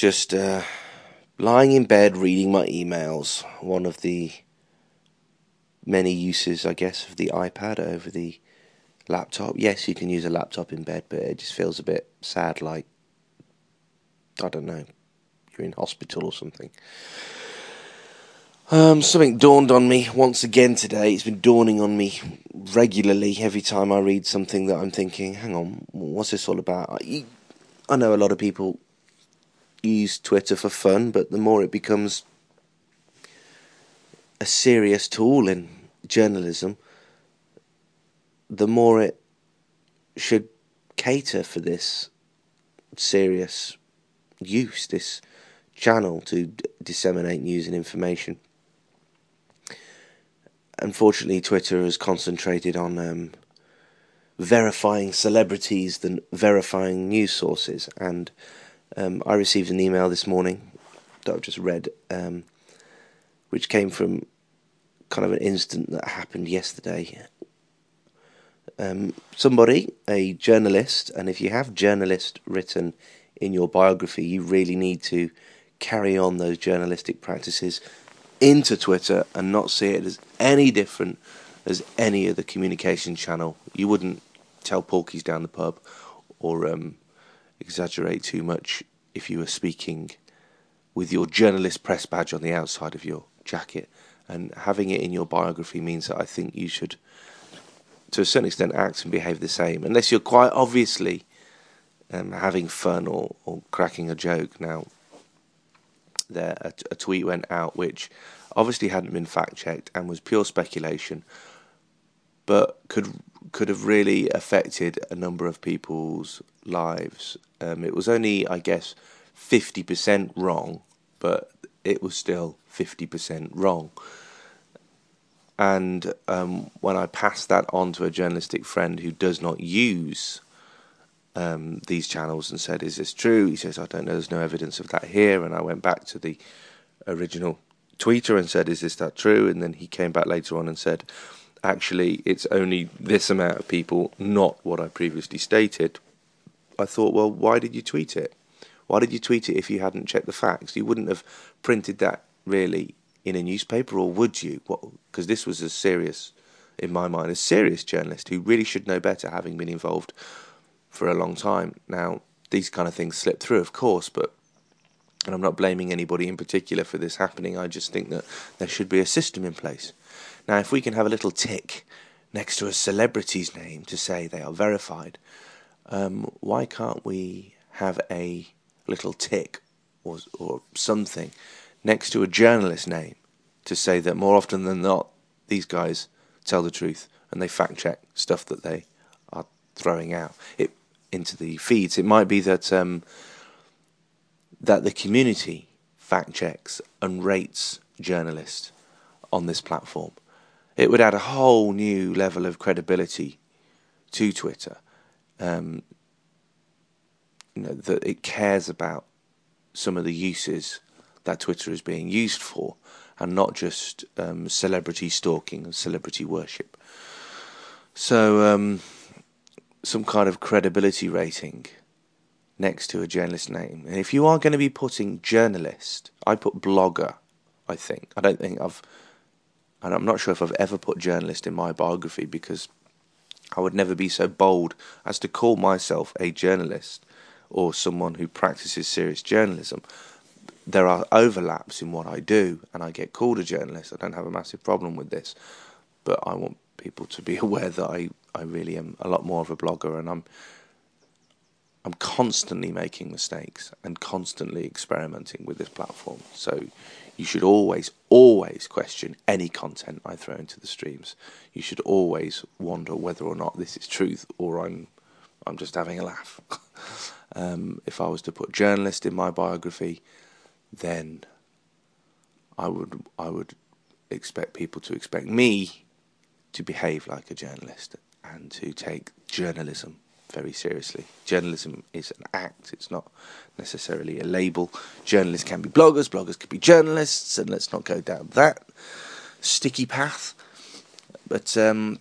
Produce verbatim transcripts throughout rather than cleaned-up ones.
just uh, lying in bed reading my emails. One of the many uses, I guess, of the iPad over the laptop. Yes, you can use a laptop in bed, but it just feels a bit sad, like, I don't know, you're in hospital or something. Um, something dawned on me once again today. It's been dawning on me regularly every time I read something that I'm thinking, hang on, what's this all about? I, I know a lot of people use Twitter for fun, but the more it becomes a serious tool in journalism, the more it should cater for this serious use, this channel to d- disseminate news and information. Unfortunately, Twitter has concentrated on um, verifying celebrities than verifying news sources. And um, I received an email this morning that I've just read, um, which came from kind of an incident that happened yesterday. Um, somebody, a journalist, and if you have journalist written in your biography, you really need to carry on those journalistic practices into Twitter and not see it as any different as any other communication channel. You wouldn't tell porkies down the pub or um, exaggerate too much if you were speaking with your journalist press badge on the outside of your jacket. And having it in your biography means that I think you should, to a certain extent, act and behave the same, unless you're quite obviously um, having fun or, or cracking a joke. Now, there a, a tweet went out which obviously hadn't been fact-checked and was pure speculation, but could could have really affected a number of people's lives. Um, it was only, I guess, fifty percent wrong, but it was still fifty percent wrong. And um, when I passed that on to a journalistic friend who does not use um, these channels and said, is this true? He says, I don't know, there's no evidence of that here. And I went back to the original tweeter and said, is this that true? And then he came back later on and said, actually, it's only this amount of people, not what I previously stated. I thought, well, why did you tweet it? Why did you tweet it if you hadn't checked the facts? You wouldn't have printed that really in a newspaper, or would you? Because this was a serious, in my mind, a serious journalist who really should know better, having been involved for a long time. Now, these kind of things slip through, of course, but, and I'm not blaming anybody in particular for this happening, I just think that there should be a system in place. Now, if we can have a little tick next to a celebrity's name to say they are verified, um, why can't we have a little tick or, or something next to a journalist's name to say that more often than not, these guys tell the truth and they fact-check stuff that they are throwing out it into the feeds? It might be that um, that the community fact-checks and rates journalists on this platform. It would add a whole new level of credibility to Twitter. Um, you know, that it cares about some of the uses that Twitter is being used for, and not just um, celebrity stalking and celebrity worship. So, um, some kind of credibility rating next to a journalist name. And if you are going to be putting journalist, I put blogger, I think. I don't think I've, and I'm not sure if I've ever put journalist in my biography, because I would never be so bold as to call myself a journalist or someone who practices serious journalism. There are overlaps in what I do, and I get called a journalist. I don't have a massive problem with this, but I want people to be aware that I, I really am a lot more of a blogger, and I'm I'm constantly making mistakes and constantly experimenting with this platform. So you should always, always question any content I throw into the streams. You should always wonder whether or not this is truth, or I'm I'm just having a laugh. um, if I was to put journalist in my biography, then I would I would expect people to expect me to behave like a journalist and to take journalism very seriously. Journalism is an act, it's not necessarily a label. Journalists can be bloggers, bloggers can be journalists, and let's not go down that sticky path. But um,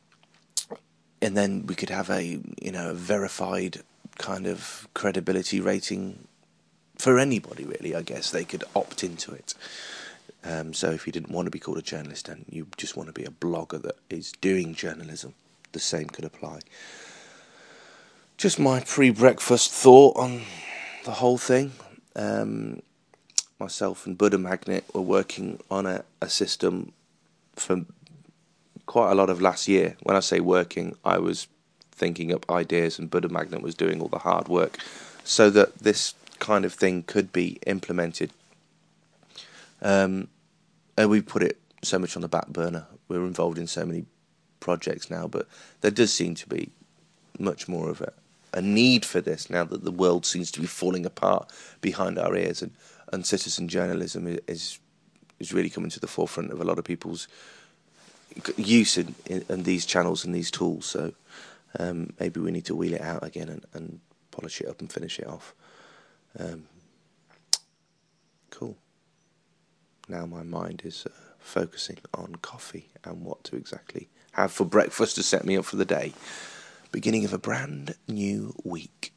and then we could have a you know a verified kind of credibility rating for anybody really, I guess they could opt into it. Um, so if you didn't want to be called a journalist and you just want to be a blogger that is doing journalism, the same could apply. Just my pre-breakfast thought on the whole thing. Um, myself and Buddha Magnet were working on a, a system for quite a lot of last year. When I say working, I was thinking up ideas and Buddha Magnet was doing all the hard work so that this kind of thing could be implemented. Um, and we put it so much on the back burner. We're involved in so many projects now, but there does seem to be much more of a, a need for this now that the world seems to be falling apart behind our ears, and, and citizen journalism is is really coming to the forefront of a lot of people's use in, in, in these channels and these tools. So um, maybe we need to wheel it out again and, and polish it up and finish it off. Um, cool. Now my mind is uh, focusing on coffee and what to exactly have for breakfast to set me up for the day. Beginning of a brand new week.